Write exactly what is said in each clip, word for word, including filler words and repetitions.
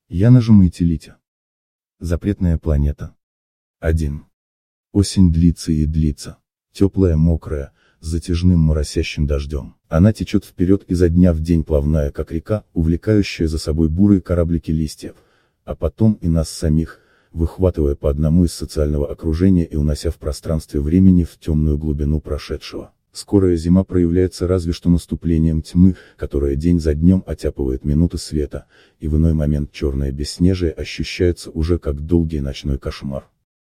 Я нажимайте Литя. Запретная планета. один. Осень длится и длится. Теплая, мокрая, с затяжным моросящим дождем. Она течет вперед изо дня в день, плавная как река, увлекающая за собой бурые кораблики листьев, а потом и нас самих, выхватывая по одному из социального окружения и унося в пространстве времени в темную глубину прошедшего. Скорая зима проявляется разве что наступлением тьмы, которая день за днем оттяпывает минуты света, и в иной момент черное бесснежие ощущается уже как долгий ночной кошмар.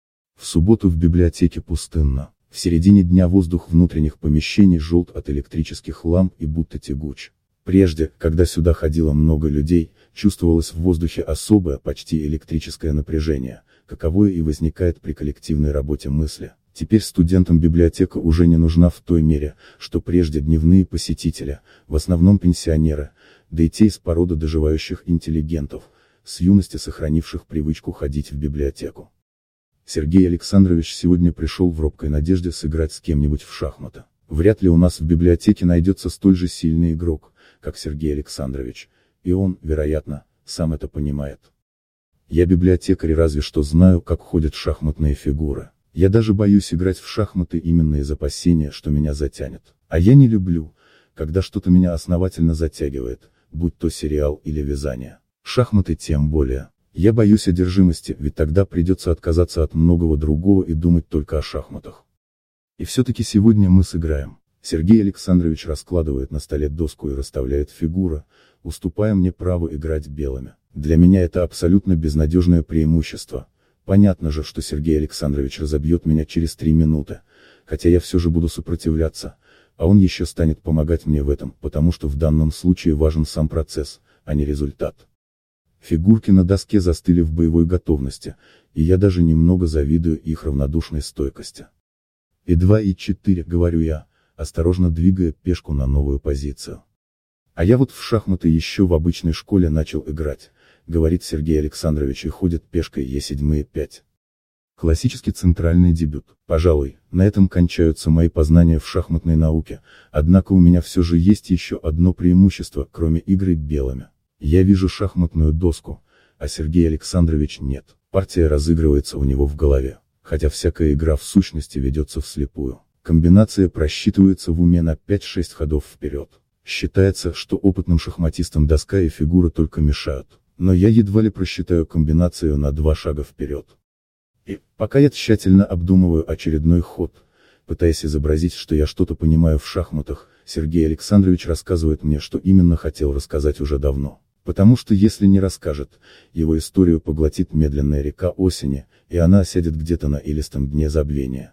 В субботу в библиотеке пустынно. В середине дня воздух внутренних помещений желт от электрических ламп и будто тягуч. Прежде, когда сюда ходило много людей, чувствовалось в воздухе особое, почти электрическое напряжение, каковое и возникает при коллективной работе мысли. Теперь студентам библиотека уже не нужна в той мере, что прежде дневные посетители, в основном пенсионеры, да и те из породы доживающих интеллигентов, с юности сохранивших привычку ходить в библиотеку. Сергей Александрович сегодня пришел в робкой надежде сыграть с кем-нибудь в шахматы. Вряд ли у нас в библиотеке найдется столь же сильный игрок, как Сергей Александрович, и он, вероятно, сам это понимает. Я библиотекарь, разве что знаю, как ходят шахматные фигуры. Я даже боюсь играть в шахматы именно из опасения, что меня затянет. А я не люблю, когда что-то меня основательно затягивает, будь то сериал или вязание. Шахматы тем более. Я боюсь одержимости, ведь тогда придется отказаться от многого другого и думать только о шахматах. И все-таки сегодня мы сыграем. Сергей Александрович раскладывает на столе доску и расставляет фигуры, уступая мне право играть белыми. Для меня это абсолютно безнадежное преимущество. Понятно же, что Сергей Александрович разобьет меня через три минуты, хотя я все же буду сопротивляться, а он еще станет помогать мне в этом, потому что в данном случае важен сам процесс, а не результат. Фигурки на доске застыли в боевой готовности, и я даже немного завидую их равнодушной стойкости. И два, и четыре, говорю я, осторожно двигая пешку на новую позицию. А я вот в шахматы еще в обычной школе начал играть, говорит Сергей Александрович и ходит пешкой е семь и пять. Классический центральный дебют. Пожалуй, на этом кончаются мои познания в шахматной науке, однако у меня все же есть еще одно преимущество, кроме игры белыми. Я вижу шахматную доску, а Сергей Александрович нет. Партия разыгрывается у него в голове, хотя всякая игра в сущности ведется вслепую. Комбинация просчитывается в уме на пять-шесть ходов вперед. Считается, что опытным шахматистам доска и фигура только мешают, но я едва ли просчитаю комбинацию на два шага вперед. И, пока я тщательно обдумываю очередной ход, пытаясь изобразить, что я что-то понимаю в шахматах, Сергей Александрович рассказывает мне, что именно хотел рассказать уже давно. Потому что если не расскажет, его историю поглотит медленная река осени, и она осядет где-то на илистом дне забвения.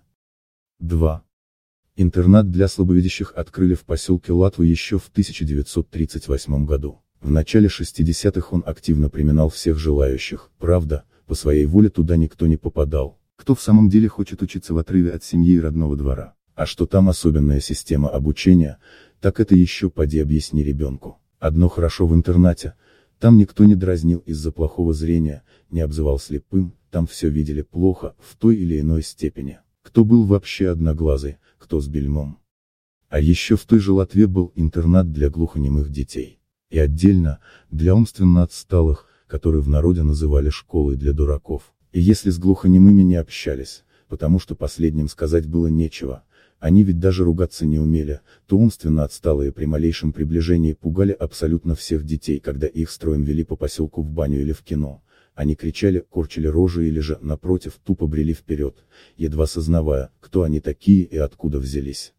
два. Интернат для слабовидящих открыли в поселке Латва еще в тысяча девятьсот тридцать восьмом году. В начале шестидесятых он активно приминал всех желающих, правда, по своей воле туда никто не попадал. Кто в самом деле хочет учиться в отрыве от семьи и родного двора? А что там особенная система обучения, так это еще поди объясни ребенку. Одно хорошо в интернате, там никто не дразнил из-за плохого зрения, не обзывал слепым, там все видели плохо, в той или иной степени. Кто был вообще одноглазый, кто с бельмом. А еще в той же Латве был интернат для глухонемых детей. И отдельно, для умственно отсталых, которые в народе называли школой для дураков. И если с глухонемыми не общались, потому что последним сказать было нечего, они ведь даже ругаться не умели, то умственно отсталые при малейшем приближении пугали абсолютно всех детей, когда их строем вели по поселку в баню или в кино. Они кричали, корчили рожи или же, напротив, тупо брели вперед, едва сознавая, кто они такие и откуда взялись.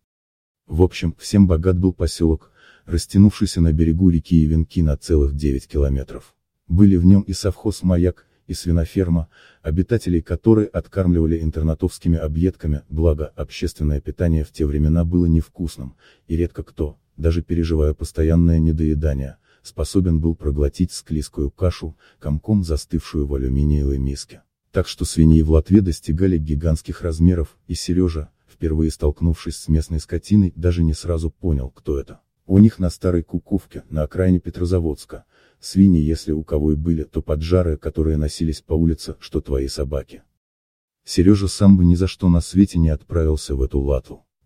В общем, всем богат был поселок, растянувшийся на берегу реки Ивенки на целых девять километров. Были в нем и совхоз «Маяк», и свиноферма, обитателей которой откармливали интернатовскими объедками, благо общественное питание в те времена было невкусным, и редко кто, даже переживая постоянное недоедание, способен был проглотить склизкую кашу, комком застывшую в алюминиевой миске. Так что свиньи в Латве достигали гигантских размеров, и Сережа, впервые столкнувшись с местной скотиной, даже не сразу понял, кто это. У них на Старой Куковке, на окраине Петрозаводска, свиньи, если у кого и были, то поджарые, которые носились по улице, что твои собаки. Сережа сам бы ни за что на свете не отправился в эту Латву.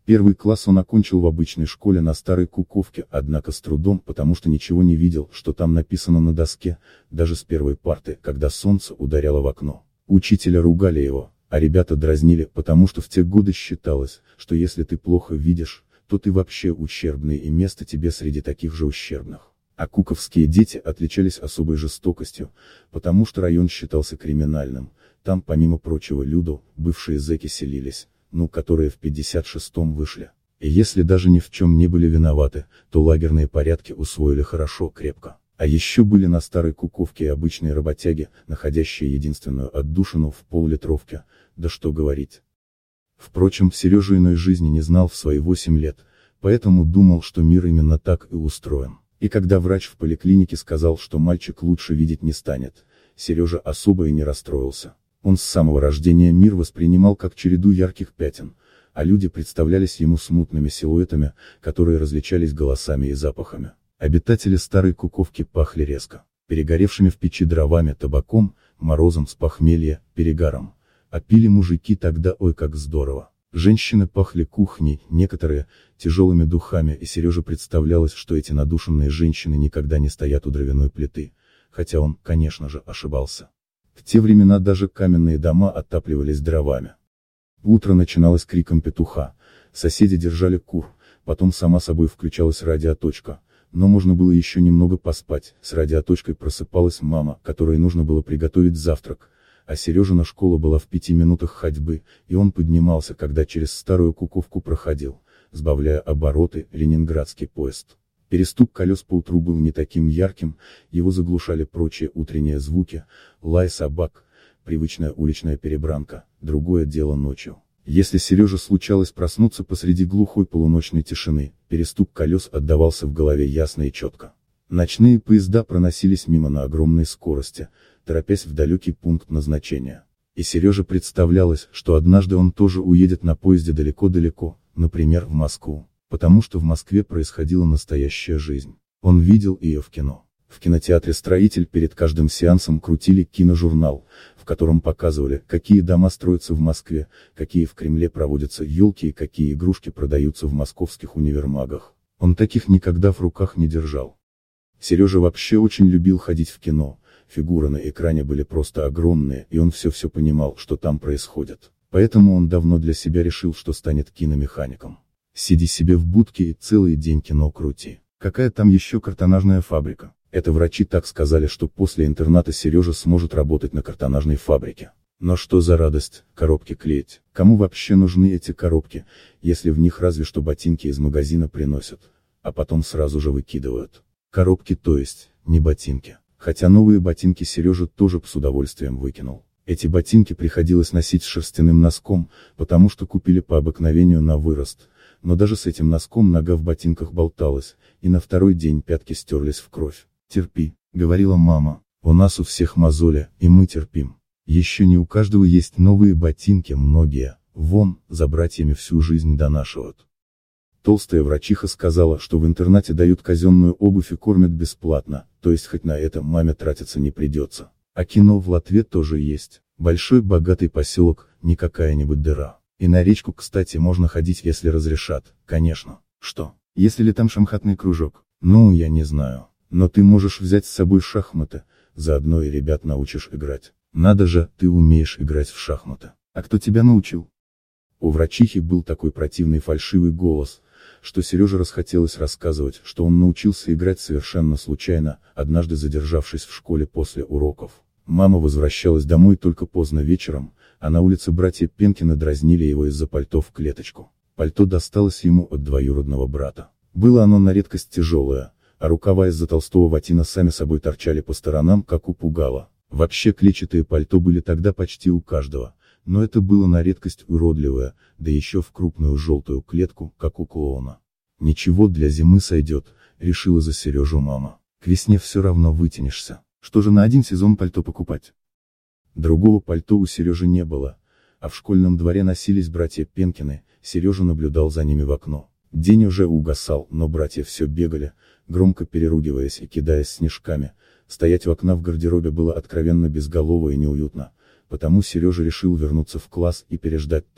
Первый класс он окончил в обычной школе на Старой Куковке, однако с трудом, потому что ничего не видел, что там написано на доске, даже с первой парты, когда солнце ударяло в окно. Учителя ругали его, а ребята дразнили, потому что в те годы считалось, что если ты плохо видишь, то ты вообще ущербный и место тебе среди таких же ущербных. А куковские дети отличались особой жестокостью, потому что район считался криминальным, там помимо прочего люду, бывшие зэки селились, ну которые в пятьдесят шестом вышли. И если даже ни в чем не были виноваты, то лагерные порядки усвоили хорошо, крепко. А еще были на Старой Куковке и обычные работяги, находящие единственную отдушину в пол-литровке, да что говорить. Впрочем, Сережа иной жизни не знал в свои восемь лет, поэтому думал, что мир именно так и устроен. И когда врач в поликлинике сказал, что мальчик лучше видеть не станет, Сережа особо и не расстроился. Он с самого рождения мир воспринимал как череду ярких пятен, а люди представлялись ему смутными силуэтами, которые различались голосами и запахами. Обитатели Старой Куковки пахли резко, перегоревшими в печи дровами, табаком, морозом с похмелья, перегаром. А пили мужики тогда ой как здорово. Женщины пахли кухней, некоторые, тяжелыми духами, и Сереже представлялось, что эти надушенные женщины никогда не стоят у дровяной плиты, хотя он, конечно же, ошибался. В те времена даже каменные дома отапливались дровами. Утро начиналось криком петуха, соседи держали кур, потом сама собой включалась радиоточка, но можно было еще немного поспать, с радиоточкой просыпалась мама, которой нужно было приготовить завтрак, а Сережина школа была в пяти минутах ходьбы, и он поднимался, когда через Старую Куковку проходил, сбавляя обороты, ленинградский поезд. Перестук колес поутру был не таким ярким, его заглушали прочие утренние звуки, лай собак, привычная уличная перебранка, другое дело ночью. Если Сереже случалось проснуться посреди глухой полуночной тишины, перестук колес отдавался в голове ясно и четко. Ночные поезда проносились мимо на огромной скорости, торопясь в далекий пункт назначения. И Сереже представлялось, что однажды он тоже уедет на поезде далеко-далеко, например, в Москву. Потому что в Москве происходила настоящая жизнь. Он видел ее в кино. В кинотеатре «Строитель» перед каждым сеансом крутили киножурнал, в котором показывали, какие дома строятся в Москве, какие в Кремле проводятся елки и какие игрушки продаются в московских универмагах. Он таких никогда в руках не держал. Сережа вообще очень любил ходить в кино, фигуры на экране были просто огромные, и он все-все понимал, что там происходит. Поэтому он давно для себя решил, что станет киномехаником. Сиди себе в будке и целый день кино крути. Какая там еще картонажная фабрика? Это врачи так сказали, что после интерната Сережа сможет работать на картонажной фабрике. Но что за радость, коробки клеить? Кому вообще нужны эти коробки, если в них разве что ботинки из магазина приносят, а потом сразу же выкидывают? Коробки, то есть, не ботинки. Хотя новые ботинки Сережа тоже с удовольствием выкинул. Эти ботинки приходилось носить с шерстяным носком, потому что купили по обыкновению на вырост. Но даже с этим носком нога в ботинках болталась, и на второй день пятки стерлись в кровь. «Терпи», — говорила мама, — «у нас у всех мозоли, и мы терпим. Еще не у каждого есть новые ботинки, многие, вон, за братьями всю жизнь донашивают». Толстая врачиха сказала, что в интернате дают казенную обувь и кормят бесплатно, то есть хоть на это маме тратиться не придется. А кино в Латве тоже есть. Большой богатый поселок, не какая-нибудь дыра. И на речку, кстати, можно ходить, если разрешат, конечно. Что, если ли там шахматный кружок? Ну, я не знаю. Но ты можешь взять с собой шахматы, заодно и ребят научишь играть. Надо же, ты умеешь играть в шахматы. А кто тебя научил? У врачихи был такой противный фальшивый голос, что Сереже расхотелось рассказывать, что он научился играть совершенно случайно, однажды задержавшись в школе после уроков. Мама возвращалась домой только поздно вечером, а на улице братья Пенкины дразнили его из-за пальто в клеточку. Пальто досталось ему от двоюродного брата. Было оно на редкость тяжелое, а рукава из-за толстого ватина сами собой торчали по сторонам, как у пугала. Вообще клетчатые пальто были тогда почти у каждого, но это было на редкость уродливое, да еще в крупную желтую клетку, как у клоуна. «Ничего, для зимы сойдет», — решила за Сережу мама. «К весне все равно вытянешься. Что же на один сезон пальто покупать?» Другого пальто у Сережи не было, а в школьном дворе носились братья Пенкины, Сережа наблюдал за ними в окно. День уже угасал, но братья все бегали, громко переругиваясь и кидаясь снежками. Стоять у окна в гардеробе было откровенно безголово и неуютно, потому Сережа решил вернуться в класс и переждать там.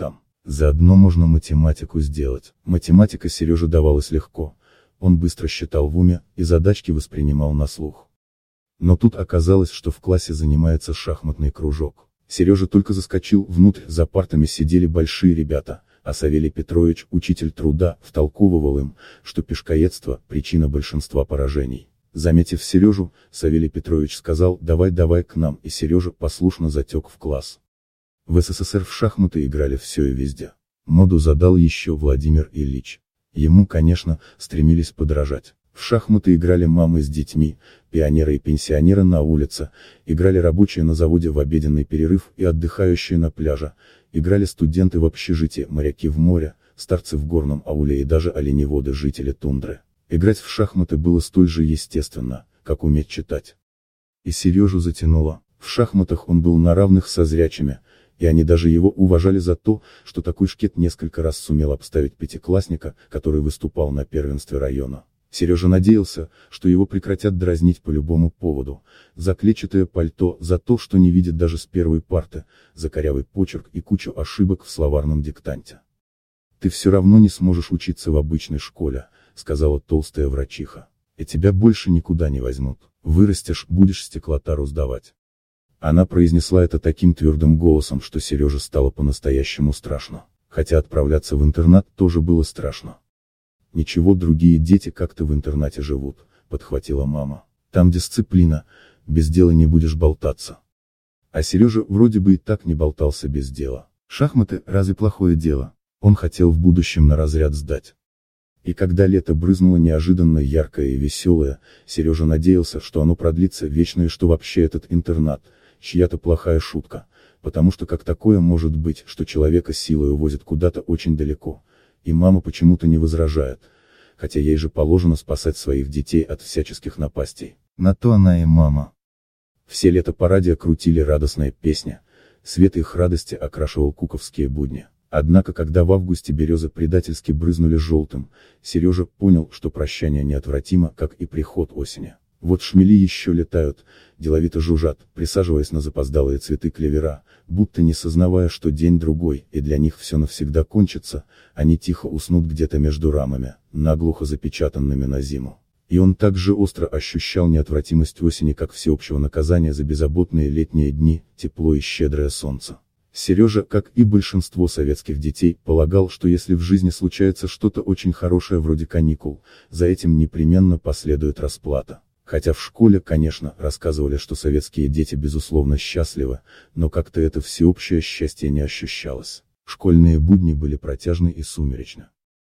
Заодно можно математику сделать. Математика Сереже давалась легко. Он быстро считал в уме, и задачки воспринимал на слух. Но тут оказалось, что в классе занимается шахматный кружок. Сережа только заскочил внутрь, за партами сидели большие ребята, а Савелий Петрович, учитель труда, втолковывал им, что пешкоедство – причина большинства поражений. Заметив Сережу, Савелий Петрович сказал: «Давай, давай к нам», и Сережа послушно затек в класс. В СССР в шахматы играли все и везде. Моду задал еще Владимир Ильич. Ему, конечно, стремились подражать. В шахматы играли мамы с детьми, пионеры и пенсионеры на улице, играли рабочие на заводе в обеденный перерыв и отдыхающие на пляже, играли студенты в общежитии, моряки в море, старцы в горном ауле и даже оленеводы, жители тундры. Играть в шахматы было столь же естественно, как уметь читать. И Сережу затянуло. В шахматах он был на равных со зрячими, и они даже его уважали за то, что такой шкет несколько раз сумел обставить пятиклассника, который выступал на первенстве района. Сережа надеялся, что его прекратят дразнить по любому поводу: за клетчатое пальто, за то, что не видит даже с первой парты, за корявый почерк и кучу ошибок в словарном диктанте. «Ты все равно не сможешь учиться в обычной школе», — сказала толстая врачиха. «И тебя больше никуда не возьмут. Вырастешь, будешь стеклотару сдавать». Она произнесла это таким твердым голосом, что Сереже стало по-настоящему страшно. Хотя отправляться в интернат тоже было страшно. «Ничего, другие дети как-то в интернате живут», — подхватила мама. «Там дисциплина, без дела не будешь болтаться». А Сережа вроде бы и так не болтался без дела. Шахматы — разве плохое дело? Он хотел в будущем на разряд сдать. И когда лето брызнуло неожиданно яркое и веселое, Сережа надеялся, что оно продлится вечно и что вообще этот интернат — чья-то плохая шутка, потому что как такое может быть, что человека силой увозят куда-то очень далеко, и мама почему-то не возражает, хотя ей же положено спасать своих детей от всяческих напастей. На то она и мама. Все лето по радио крутили радостная песня, свет их радости окрашивал куковские будни. Однако когда в августе березы предательски брызнули желтым, Сережа понял, что прощание неотвратимо, как и приход осени. Вот шмели еще летают, деловито жужжат, присаживаясь на запоздалые цветы клевера, будто не сознавая, что день-другой, и для них все навсегда кончится, они тихо уснут где-то между рамами, наглухо запечатанными на зиму. И он так же остро ощущал неотвратимость осени, как всеобщего наказания за беззаботные летние дни, тепло и щедрое солнце. Сережа, как и большинство советских детей, полагал, что если в жизни случается что-то очень хорошее вроде каникул, за этим непременно последует расплата. Хотя в школе, конечно, рассказывали, что советские дети безусловно счастливы, но как-то это всеобщее счастье не ощущалось. Школьные будни были протяжны и сумеречны.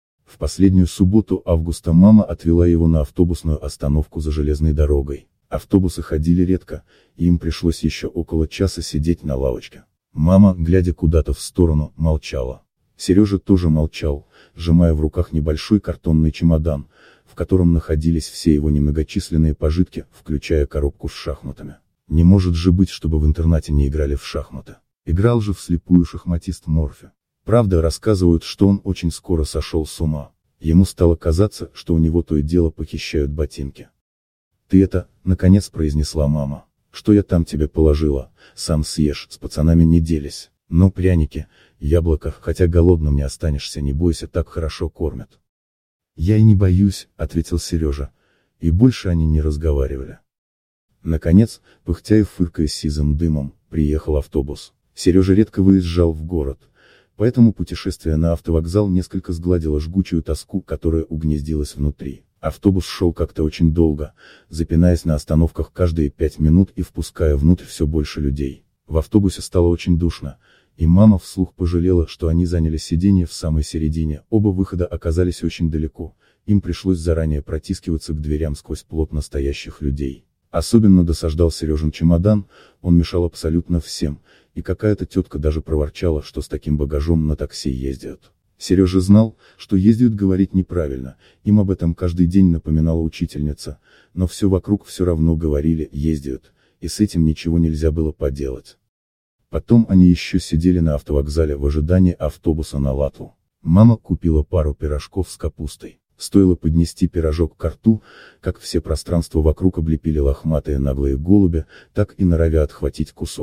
В последнюю субботу августа мама отвела его на автобусную остановку за железной дорогой. Автобусы ходили редко, и им пришлось еще около часа сидеть на лавочке. Мама, глядя куда-то в сторону, молчала. Сережа тоже молчал, сжимая в руках небольшой картонный чемодан, в котором находились все его немногочисленные пожитки, включая коробку с шахматами. Не может же быть, чтобы в интернате не играли в шахматы. Играл же вслепую шахматист Морфи. Правда, рассказывают, что он очень скоро сошел с ума. Ему стало казаться, что у него то и дело похищают ботинки. «Ты это, наконец, произнесла мама. Что я там тебе положила, сам съешь, с пацанами не делись. Но пряники, яблоко, хотя голодным не останешься, не бойся, так хорошо кормят». «Я и не боюсь», — ответил Сережа. И больше они не разговаривали. Наконец, пыхтя и фыркая сизым дымом, приехал автобус. Сережа редко выезжал в город, поэтому путешествие на автовокзал несколько сгладило жгучую тоску, которая угнездилась внутри. Автобус шел как-то очень долго, запинаясь на остановках каждые пять минут и впуская внутрь все больше людей. В автобусе стало очень душно, и мама вслух пожалела, что они заняли сиденье в самой середине, оба выхода оказались очень далеко, им пришлось заранее протискиваться к дверям сквозь плотно стоящих людей. Особенно досаждал Сережин чемодан, он мешал абсолютно всем, и какая-то тетка даже проворчала, что с таким багажом на такси ездят. Сережа знал, что ездят говорить неправильно, им об этом каждый день напоминала учительница, но все вокруг все равно говорили «ездят», и с этим ничего нельзя было поделать. Потом они еще сидели на автовокзале в ожидании автобуса на Латву. Мама купила пару пирожков с капустой. Стоило поднести пирожок к рту, как все пространство вокруг облепили лохматые наглые голуби, так и норовя отхватить кусок.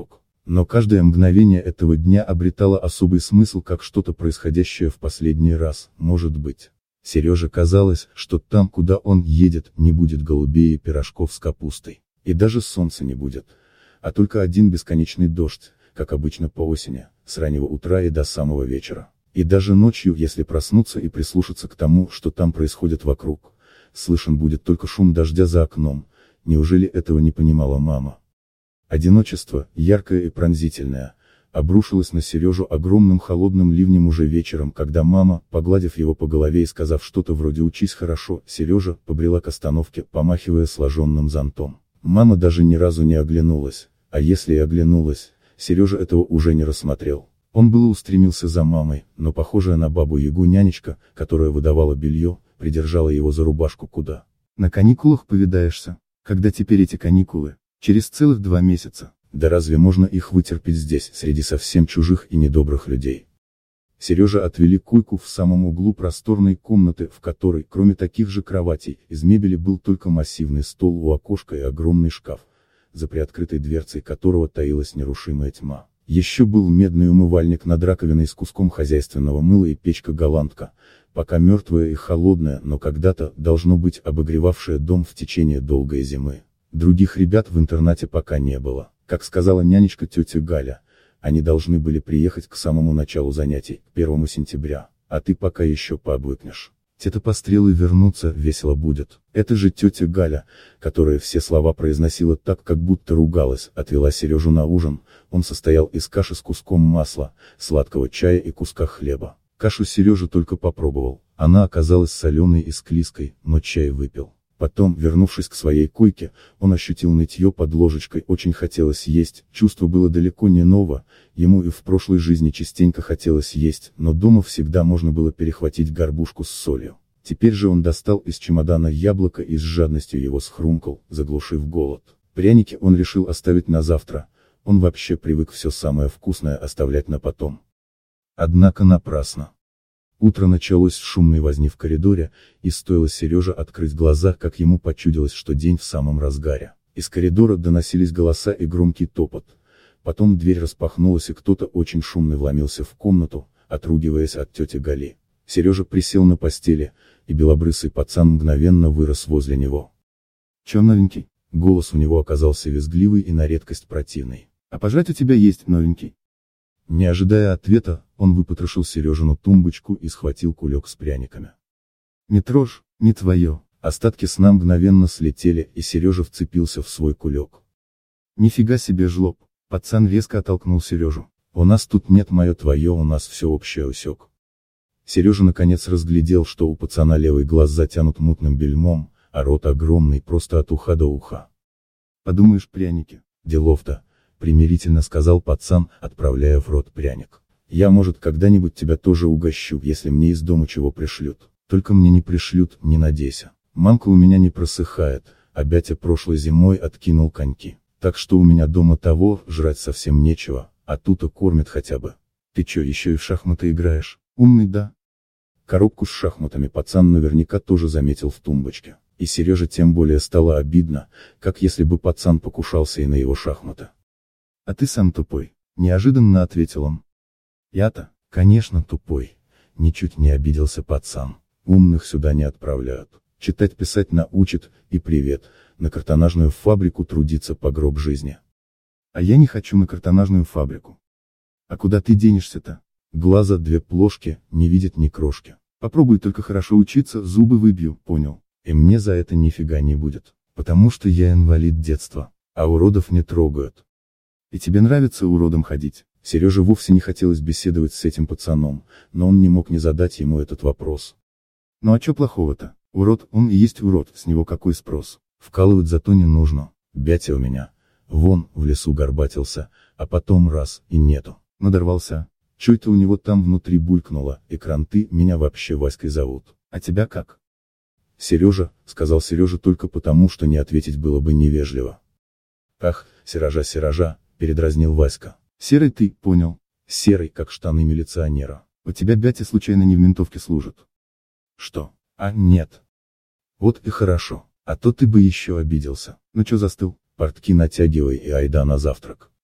Но каждое мгновение этого дня обретало особый смысл, как что-то происходящее в последний раз, может быть. Сереже казалось, что там, куда он едет, не будет голубей и пирожков с капустой. И даже солнца не будет. А только один бесконечный дождь, как обычно по осени, с раннего утра и до самого вечера. И даже ночью, если проснуться и прислушаться к тому, что там происходит вокруг, слышен будет только шум дождя за окном. Неужели этого не понимала мама? Одиночество, яркое и пронзительное, обрушилось на Сережу огромным холодным ливнем уже вечером, когда мама, погладив его по голове и сказав что-то вроде «учись хорошо», Сережа побрела к остановке, помахивая сложенным зонтом. Мама даже ни разу не оглянулась, а если и оглянулась, Сережа этого уже не рассмотрел. Он было устремился за мамой, но похожая на бабу-ягу нянечка, которая выдавала белье, придержала его за рубашку. Куда? На каникулах повидаешься? Когда теперь эти каникулы? Через целых два месяца. Да разве можно их вытерпеть здесь, среди совсем чужих и недобрых людей? Сережа отвели койку в самом углу просторной комнаты, в которой, кроме таких же кроватей, из мебели был только массивный стол у окошка и огромный шкаф, за приоткрытой дверцей которого таилась нерушимая тьма. Еще был медный умывальник над раковиной с куском хозяйственного мыла и печка-голландка, пока мертвая и холодная, но когда-то, должно быть, обогревавшая дом в течение долгой зимы. Других ребят в интернате пока не было. Как сказала нянечка тетя Галя, они должны были приехать к самому началу занятий, к первому сентября, а ты пока еще пообвыкнешь. Те-то пострелы вернутся, весело будет. Это же тетя Галя, которая все слова произносила так, как будто ругалась, отвела Сережу на ужин. Он состоял из каши с куском масла, сладкого чая и куска хлеба. Кашу Сережа только попробовал, она оказалась соленой и склизкой, но чай выпил. Потом, вернувшись к своей койке, он ощутил нытье под ложечкой, очень хотелось есть, чувство было далеко не ново, ему и в прошлой жизни частенько хотелось есть, но дома всегда можно было перехватить горбушку с солью. Теперь же он достал из чемодана яблоко и с жадностью его схрумкал, заглушив голод. Пряники он решил оставить на завтра, он вообще привык все самое вкусное оставлять на потом. Однако напрасно. Утро началось с шумной возни в коридоре, и стоило Сереже открыть глаза, как ему почудилось, что день в самом разгаре. Из коридора доносились голоса и громкий топот. Потом дверь распахнулась и кто-то очень шумный вломился в комнату, отругиваясь от тети Гали. Сережа присел на постели, и белобрысый пацан мгновенно вырос возле него. «Че новенький?» Голос у него оказался визгливый и на редкость противный. «А пожрать у тебя есть, новенький?» Не ожидая ответа, он выпотрошил Сережину тумбочку и схватил кулек с пряниками. «Не трожь, не твое». Остатки сна мгновенно слетели, и Сережа вцепился в свой кулек. «Нифига себе жлоб!» Пацан резко оттолкнул Сережу. «У нас тут нет мое твое, у нас все общее, усек». Сережа наконец разглядел, что у пацана левый глаз затянут мутным бельмом, а рот огромный, просто от уха до уха. «Подумаешь, пряники, делов-то», — примирительно сказал пацан, отправляя в рот пряник. «Я, может, когда-нибудь тебя тоже угощу, если мне из дома чего пришлют. Только мне не пришлют, не надейся. Мамка у меня не просыхает, а батя прошлой зимой откинул коньки. Так что у меня дома того, жрать совсем нечего, а тут-то кормят хотя бы. Ты чё, еще и в шахматы играешь? Умный, да?» Коробку с шахматами пацан наверняка тоже заметил в тумбочке. И Сереже тем более стало обидно, как если бы пацан покушался и на его шахматы. «А ты сам тупой», — неожиданно ответил он. «Я-то, конечно, тупой», — ничуть не обиделся пацан. «Умных сюда не отправляют. Читать-писать научат, и привет, на картонажную фабрику трудиться по гроб жизни». «А я не хочу на картонажную фабрику». «А куда ты денешься-то? Глаза две плошки, не видят ни крошки. Попробуй только хорошо учиться, зубы выбью, понял? И мне за это нифига не будет, потому что я инвалид детства, а уродов не трогают». «И тебе нравится уродом ходить?» Сереже вовсе не хотелось беседовать с этим пацаном, но он не мог не задать ему этот вопрос. «Ну а чё плохого-то? Урод, он и есть урод, с него какой спрос? Вкалывать зато не нужно. Бятя у меня, вон, в лесу горбатился, а потом раз, и нету. Надорвался. Чё это у него там внутри булькнуло, и кранты, меня вообще Васькой зовут. А тебя как?» «Сережа», — сказал Сережа только потому, что не ответить было бы невежливо. «Ах, Сережа, Сережа», — передразнил Васька. «Серый ты, понял. Серый, как штаны милиционера. У тебя батя случайно не в ментовке служит?» «Что? А, нет». «Вот и хорошо, а то ты бы еще обиделся. Ну чё застыл, портки натягивай и айда на завтрак».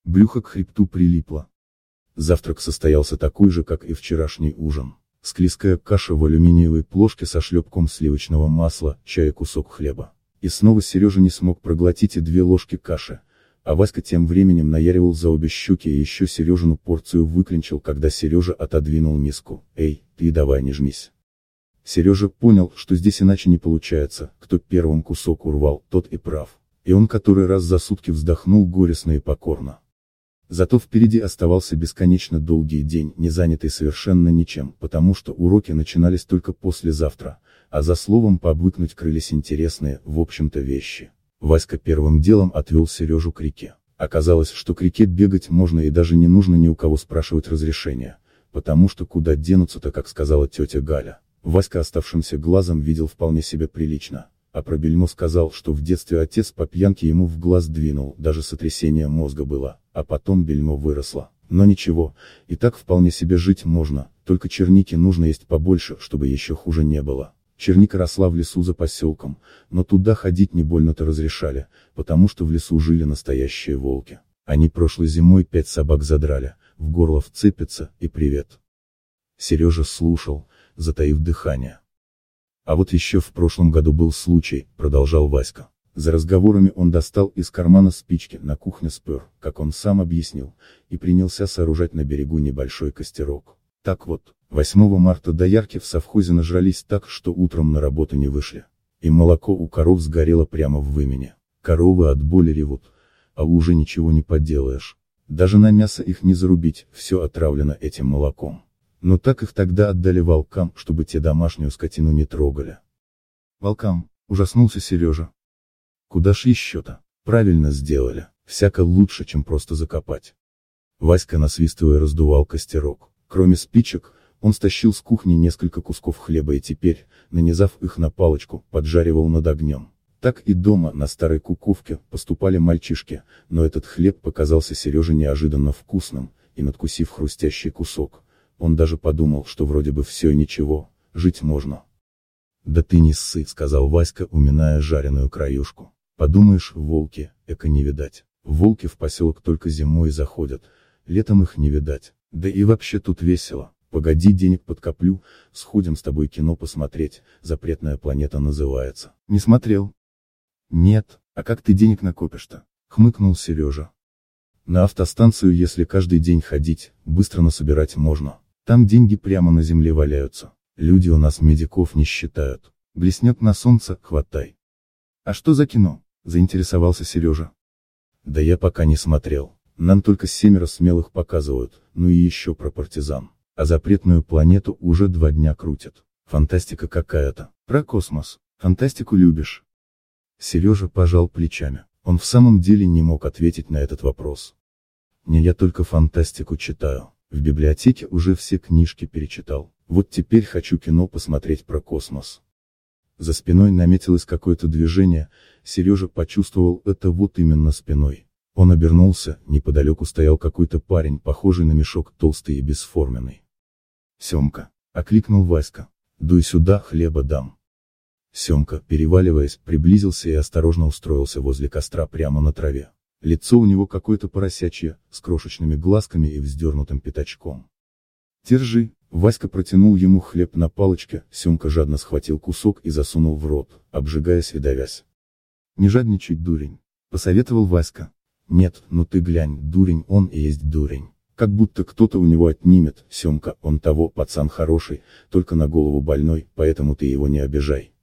Брюхо к хребту прилипло. Завтрак состоялся такой же, как и вчерашний ужин. Склизкая каша в алюминиевой плошке со шлепком сливочного масла, чай и кусок хлеба. И снова Сережа не смог проглотить и две ложки каши, а Васька тем временем наяривал за обе щеки и еще Сережину порцию выклинчил, когда Сережа отодвинул миску. «Эй, ты давай не жмись». Сережа понял, что здесь иначе не получается, кто первым кусок урвал, тот и прав. И он который раз за сутки вздохнул горестно и покорно. Зато впереди оставался бесконечно долгий день, не занятый совершенно ничем, потому что уроки начинались только послезавтра, а за словом пообвыкнуть крылись интересные, в общем-то, вещи. Васька первым делом отвел Сережу к реке. Оказалось, что к реке бегать можно и даже не нужно ни у кого спрашивать разрешения, потому что куда денутся-то, как сказала тетя Галя. Васька оставшимся глазом видел вполне себе прилично. А про бельмо сказал, что в детстве отец по пьянке ему в глаз двинул, даже сотрясение мозга было, а потом бельмо выросло. Но ничего, и так вполне себе жить можно, только черники нужно есть побольше, чтобы еще хуже не было. Черника росла в лесу за поселком, но туда ходить не больно-то разрешали, потому что в лесу жили настоящие волки. Они прошлой зимой пять собак задрали, в горло вцепятся, и привет. Сережа слушал, затаив дыхание. А вот еще в прошлом году был случай, продолжал Васька. За разговорами он достал из кармана спички, на кухню спер, как он сам объяснил, и принялся сооружать на берегу небольшой костерок. Так вот, восьмого марта доярки в совхозе нажрались так, что утром на работу не вышли. И молоко у коров сгорело прямо в вымене. Коровы от боли ревут, а уже ничего не поделаешь. Даже на мясо их не зарубить, все отравлено этим молоком. Но так их тогда отдали волкам, чтобы те домашнюю скотину не трогали. Волкам, ужаснулся Сережа. Куда ж еще-то? Правильно сделали, всяко лучше, чем просто закопать. Васька насвистывая раздувал костерок. Кроме спичек, он стащил с кухни несколько кусков хлеба и теперь, нанизав их на палочку, поджаривал над огнем. Так и дома, на старой куковке, поступали мальчишки, но этот хлеб показался Сереже неожиданно вкусным, и надкусив хрустящий кусок, он даже подумал, что вроде бы все и ничего, жить можно. «Да ты не ссы», — сказал Васька, уминая жареную краюшку. «Подумаешь, волки, эко не видать. Волки в поселок только зимой заходят, летом их не видать. Да и вообще тут весело. Погоди, денег подкоплю, сходим с тобой кино посмотреть, «Запретная планета» называется». Не смотрел? Нет, а как ты денег накопишь-то? Хмыкнул Сережа. На автостанцию, если каждый день ходить, быстро насобирать можно. Там деньги прямо на земле валяются. Люди у нас медиков не считают. Блеснет на солнце, хватай. А что за кино? Заинтересовался Сережа. Да я пока не смотрел. Нам только семеро смелых показывают, ну и еще про партизан. А «Запретную планету» уже два дня крутят. Фантастика какая-то. Про космос. Фантастику любишь? Сережа пожал плечами. Он в самом деле не мог ответить на этот вопрос. Не, я только фантастику читаю. В библиотеке уже все книжки перечитал. Вот теперь хочу кино посмотреть про космос. За спиной наметилось какое-то движение, Сережа почувствовал это вот именно спиной. Он обернулся, неподалеку стоял какой-то парень, похожий на мешок, толстый и бесформенный. «Семка!» — окликнул Васька. «Дуй сюда, хлеба дам». Семка, переваливаясь, приблизился и осторожно устроился возле костра прямо на траве. Лицо у него какое-то поросячье, с крошечными глазками и вздернутым пятачком. «Держи!» — Васька протянул ему хлеб на палочке, Семка жадно схватил кусок и засунул в рот, обжигаясь и давясь. «Не жадничай, дурень!» — посоветовал Васька. «Нет, ну ты глянь, дурень он и есть дурень. Как будто кто-то у него отнимет, Семка, он того, пацан хороший, только на голову больной, поэтому ты его не обижай».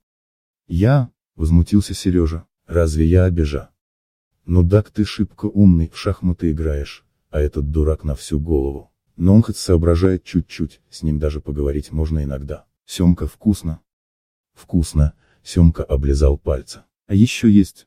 «Я?» — возмутился Сережа. «Разве я обижа?» «Ну так ты шибко умный, в шахматы играешь, а этот дурак на всю голову. Но он хоть соображает чуть-чуть, с ним даже поговорить можно иногда. Семка, вкусно?» «Вкусно», — Семка облизал пальцы. «А еще есть?»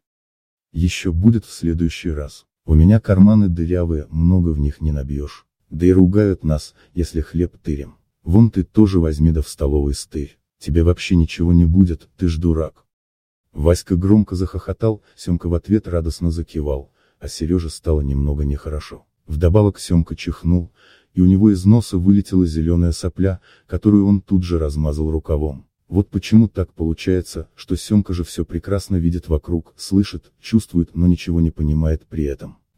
«Еще будет в следующий раз. У меня карманы дырявые, много в них не набьешь. Да и ругают нас, если хлеб тырим. Вон ты тоже возьми да в столовой стырь. Тебе вообще ничего не будет, ты ж дурак». Васька громко захохотал, Семка в ответ радостно закивал, а Сереже стало немного нехорошо. Вдобавок Семка чихнул, и у него из носа вылетела зеленая сопля, которую он тут же размазал рукавом. Вот почему так получается, что Семка же все прекрасно видит вокруг, слышит, чувствует, но ничего не понимает при этом.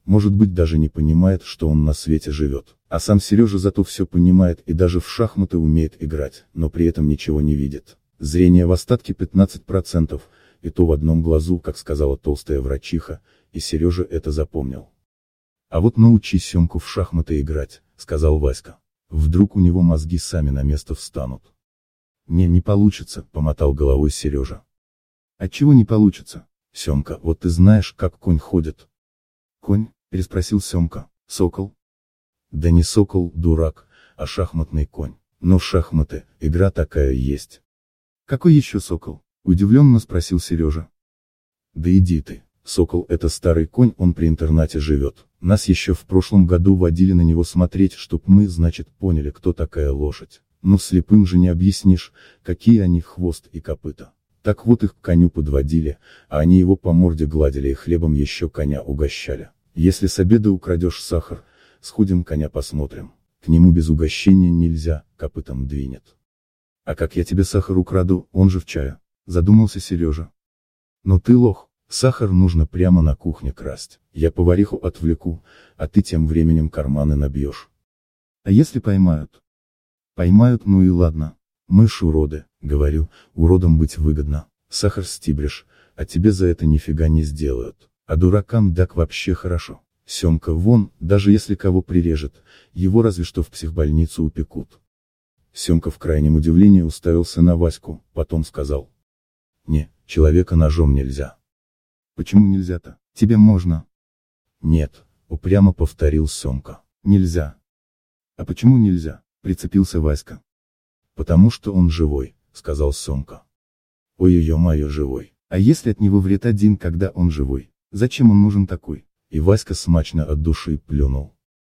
Может быть, даже не понимает, что он на свете живет. А сам Сережа зато все понимает и даже в шахматы умеет играть, но при этом ничего не видит. Зрение в остатке пятнадцать процентов, и то в одном глазу, как сказала толстая врачиха, и Сережа это запомнил. «А вот научи Семку в шахматы играть», — сказал Васька. «Вдруг у него мозги сами на место встанут». «Не, не получится», — помотал головой Сережа. «Отчего не получится? Семка, вот ты знаешь, как конь ходит». «Конь?» — переспросил Семка. «Сокол?» «Да не сокол, дурак, а шахматный конь. Но шахматы, игра такая есть». «Какой еще сокол?» — удивленно спросил Сережа. «Да иди ты, сокол — это старый конь, он при интернате живет. Нас еще в прошлом году водили на него смотреть, чтоб мы, значит, поняли, кто такая лошадь. Ну слепым же не объяснишь, какие они хвост и копыта. Так вот их к коню подводили, а они его по морде гладили и хлебом еще коня угощали. Если с обеда украдешь сахар, сходим коня посмотрим. К нему без угощения нельзя, копытом двинет». «А как я тебе сахар украду, он же в чае», — задумался Сережа. «Но ты лох, сахар нужно прямо на кухне красть. Я повариху отвлеку, а ты тем временем карманы набьешь». «А если поймают?» «Поймают, ну и ладно. Мы ж уроды», — говорю, уродом быть выгодно. Сахар стибришь, а тебе за это нифига не сделают. А дуракам так вообще хорошо. Семка вон, даже если кого прирежет, его разве что в психбольницу упекут». Семка в крайнем удивлении уставился на Ваську, потом сказал: «Не, человека ножом нельзя». «Почему нельзя-то? Тебе можно». «Нет», — упрямо повторил Семка. «Нельзя». «А почему нельзя?» — прицепился Васька. «Потому что он живой», — сказал Семка. «Ой-ой-ой, живой. А если от него вред один, когда он живой? Зачем он нужен такой?» И Васька смачно от души плюнул.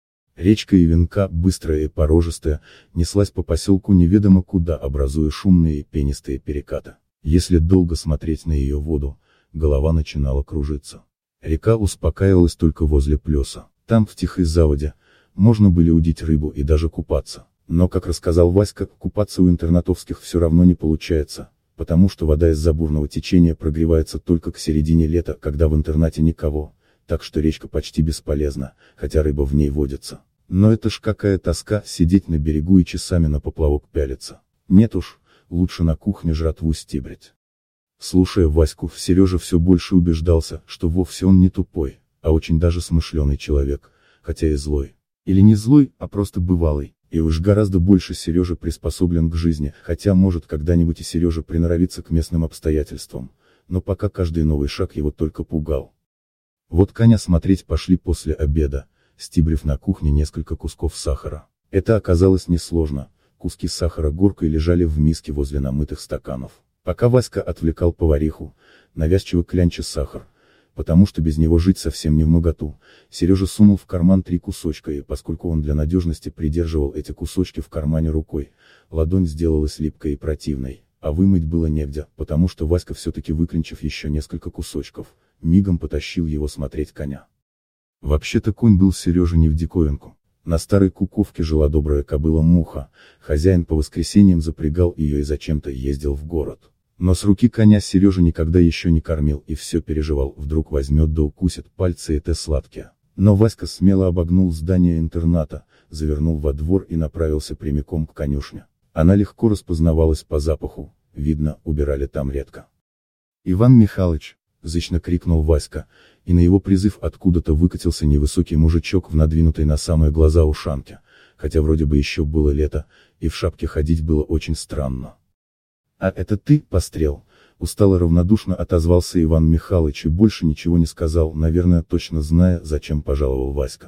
Речка Ивенка, быстрая и порожистая, неслась по поселку неведомо куда, образуя шумные и пенистые перекаты. Если долго смотреть на ее воду, голова начинала кружиться. Река успокаивалась только возле плеса. Там, в тихой заводе, можно было удить рыбу и даже купаться. Но, как рассказал Васька, купаться у интернатовских все равно не получается, потому что вода из-за бурного течения прогревается только к середине лета, когда в интернате никого. Так что речка почти бесполезна, хотя рыба в ней водится. Но это ж какая тоска, сидеть на берегу и часами на поплавок пялиться. Нет уж, лучше на кухне жратву стибрить. Слушая Ваську, Сережа все больше убеждался, что вовсе он не тупой, а очень даже смышленый человек, хотя и злой. Или не злой, а просто бывалый, и уж гораздо больше Сережа приспособлен к жизни, хотя может когда-нибудь и Сережа приноровится к местным обстоятельствам, но пока каждый новый шаг его только пугал. Вот коня смотреть пошли после обеда, стибрив на кухне несколько кусков сахара. Это оказалось несложно, куски сахара горкой лежали в миске возле намытых стаканов. Пока Васька отвлекал повариху, навязчиво клянча сахар, потому что без него жить совсем не вмоготу, Сережа сунул в карман три кусочка, и поскольку он для надежности придерживал эти кусочки в кармане рукой, ладонь сделалась липкой и противной, а вымыть было негде, потому что Васька все-таки выклянчив еще несколько кусочков, мигом потащил его смотреть коня. Вообще-то конь был Сереже не в диковинку. На старой куковке жила добрая кобыла Муха, хозяин по воскресеньям запрягал ее и зачем-то ездил в город. Но с руки коня Сережа никогда еще не кормил и все переживал, вдруг возьмет да укусит пальцы и те сладкие. Но Васька смело обогнул здание интерната, завернул во двор и направился прямиком к конюшне. Она легко распознавалась по запаху, видно, убирали там редко. «Иван Михайлович!» — зычно крикнул Васька, и на его призыв откуда-то выкатился невысокий мужичок в надвинутой на самые глаза ушанке, хотя вроде бы еще было лето, и в шапке ходить было очень странно. «А это ты, пострел?» — устало равнодушно отозвался Иван Михайлович и больше ничего не сказал, наверное точно зная, зачем пожаловал Васька.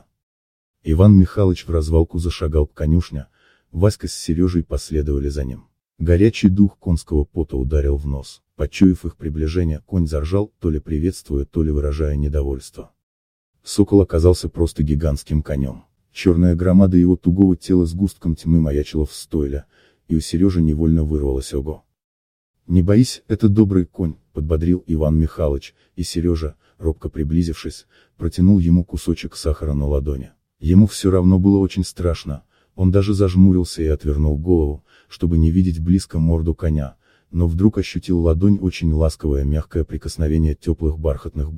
Иван Михайлович в развалку зашагал к конюшне, Васька с Сережей последовали за ним. Горячий дух конского пота ударил в нос. Почуяв их приближение, конь заржал, то ли приветствуя, то ли выражая недовольство. Сокол оказался просто гигантским конем. Черная громада его тугого тела с густком тьмы маячила в стойле, и у Сережи невольно вырвалось ого. «Не боись, это добрый конь», — подбодрил Иван Михайлович, и Сережа, робко приблизившись, протянул ему кусочек сахара на ладони. Ему все равно было очень страшно, он даже зажмурился и отвернул голову, чтобы не видеть близко морду коня, но вдруг ощутил ладонь очень ласковое мягкое прикосновение теплых бархатных губ.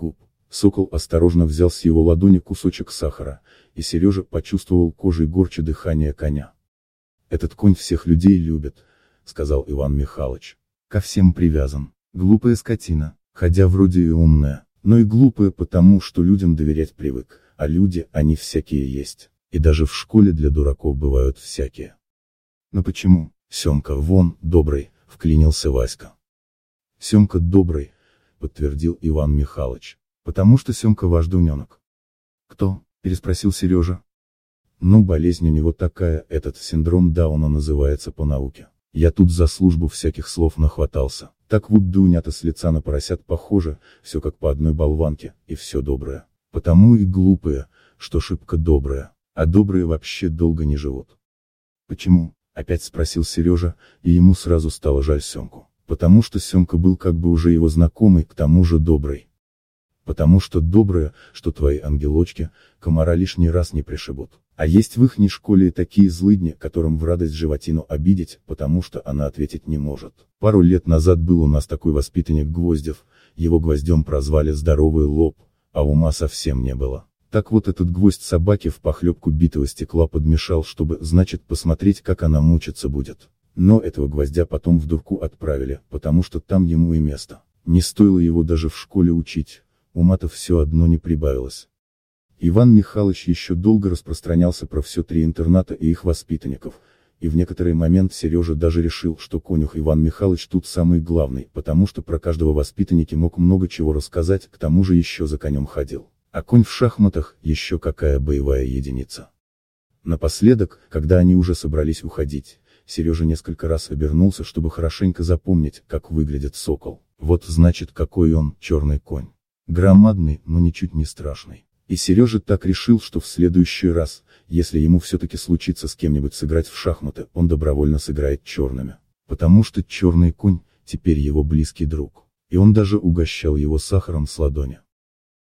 Сокол осторожно взял с его ладони кусочек сахара, и Сережа почувствовал кожей горче дыхание коня. «Этот конь всех людей любит», — сказал Иван Михайлович. «Ко всем привязан. Глупая скотина, хотя вроде и умная, но и глупая потому, что людям доверять привык, а люди, они всякие есть, и даже в школе для дураков бывают всякие». «Но почему? Семка вон, добрый», — вклинился Васька. «Семка добрый», — подтвердил Иван Михайлович, — «потому что Семка ваш Дуненок». «Кто?» — переспросил Сережа. «Ну, болезнь у него такая, этот синдром Дауна называется по науке. Я тут за службу всяких слов нахватался. Так вот Дуня-то с лица на поросят похоже, все как по одной болванке, и все доброе. Потому и глупые, что шибко добрые, а добрые вообще долго не живут». «Почему?» — опять спросил Сережа, и ему сразу стало жаль Семку. «Потому что Семка был как бы уже его знакомый, к тому же добрый. Потому что добрые, что твои ангелочки, комара лишний раз не пришибут. А есть в ихней школе и такие злыдни, которым в радость животину обидеть, потому что она ответить не может. Пару лет назад был у нас такой воспитанник Гвоздев, его Гвоздем прозвали здоровый лоб, а ума совсем не было. Так вот этот гвоздь собаке в похлебку битого стекла подмешал, чтобы, значит, посмотреть, как она мучиться будет. Но этого гвоздя потом в дурку отправили, потому что там ему и место. Не стоило его даже в школе учить, ума-то все одно не прибавилось». Иван Михайлович еще долго распространялся про все три интерната и их воспитанников, и в некоторый момент Сережа даже решил, что конюх Иван Михайлович тут самый главный, потому что про каждого воспитанника мог много чего рассказать, к тому же еще за конем ходил. А конь в шахматах — еще какая боевая единица. Напоследок, когда они уже собрались уходить, Сережа несколько раз обернулся, чтобы хорошенько запомнить, как выглядит сокол. Вот значит, какой он, черный конь. Громадный, но ничуть не страшный. И Сережа так решил, что в следующий раз, если ему все-таки случится с кем-нибудь сыграть в шахматы, он добровольно сыграет черными. Потому что черный конь, теперь его близкий друг. И он даже угощал его сахаром с ладони.